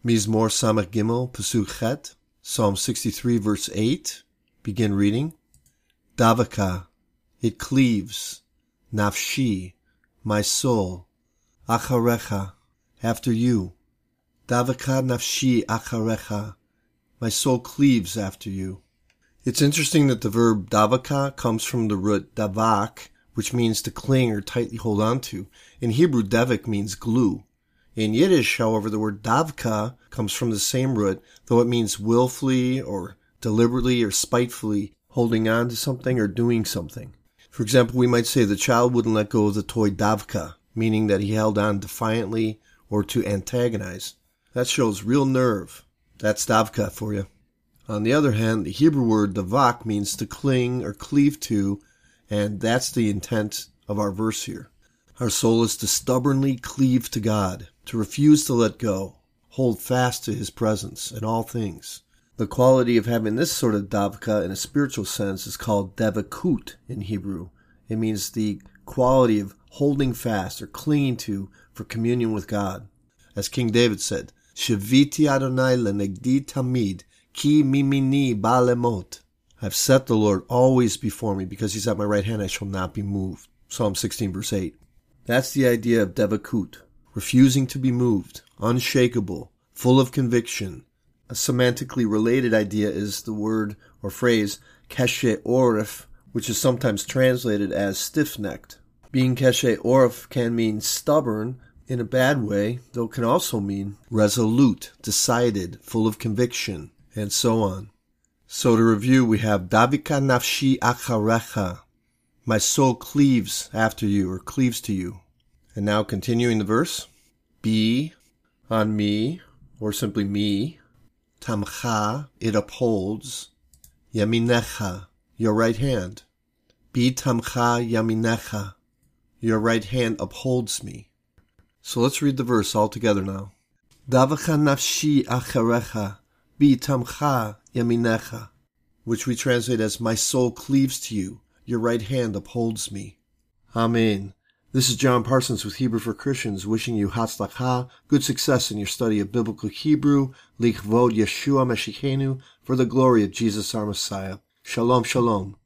Mizmor Samach Gimel, Pasuk Chet, Psalm 63, verse 8. Begin reading. Davaka, it cleaves. Nafshi, my soul. Acharecha, after you. Davaka nafshi acharecha, my soul cleaves after you. It's interesting that the verb davaka comes from the root davak, which means to cling or tightly hold on to. In Hebrew, devik means glue. In Yiddish, however, the word davka comes from the same root, though it means willfully or deliberately or spitefully holding on to something or doing something. For example, we might say the child wouldn't let go of the toy davka, meaning that he held on defiantly or to antagonize. That shows real nerve. That's davka for you. On the other hand, the Hebrew word davak means to cling or cleave to, and that's the intent of our verse here. Our soul is to stubbornly cleave to God, to refuse to let go, hold fast to His presence in all things. The quality of having this sort of davka in a spiritual sense is called devakut in Hebrew. It means the quality of holding fast or clinging to for communion with God. As King David said, Shiviti Adonai lenegdi tamid, ki mimini ba'lemot. I've set the Lord always before me, because He's at my right hand, I shall not be moved. Psalm 16, verse 8. That's the idea of devakut, refusing to be moved, unshakable, full of conviction. A semantically related idea is the word or phrase keshe orif, which is sometimes translated as stiff-necked. Being keshe orif can mean stubborn in a bad way, though it can also mean resolute, decided, full of conviction, and so on. So to review, we have davika nafshi acharecha, my soul cleaves after you, or cleaves to you. And now continuing the verse, be on me, or simply me, tamcha, it upholds, yaminecha, your right hand. Be tamcha yaminecha, your right hand upholds me. So let's read the verse all together now. Davaka nafshi acharecha, bi tamcha yaminecha, which we translate as, my soul cleaves to you, your right hand upholds me. Amen. This is John Parsons with Hebrew for Christians, wishing you hatzlacha, good success in your study of biblical Hebrew, lichvod Yeshua Mashiachenu, for the glory of Jesus our Messiah. Shalom, shalom.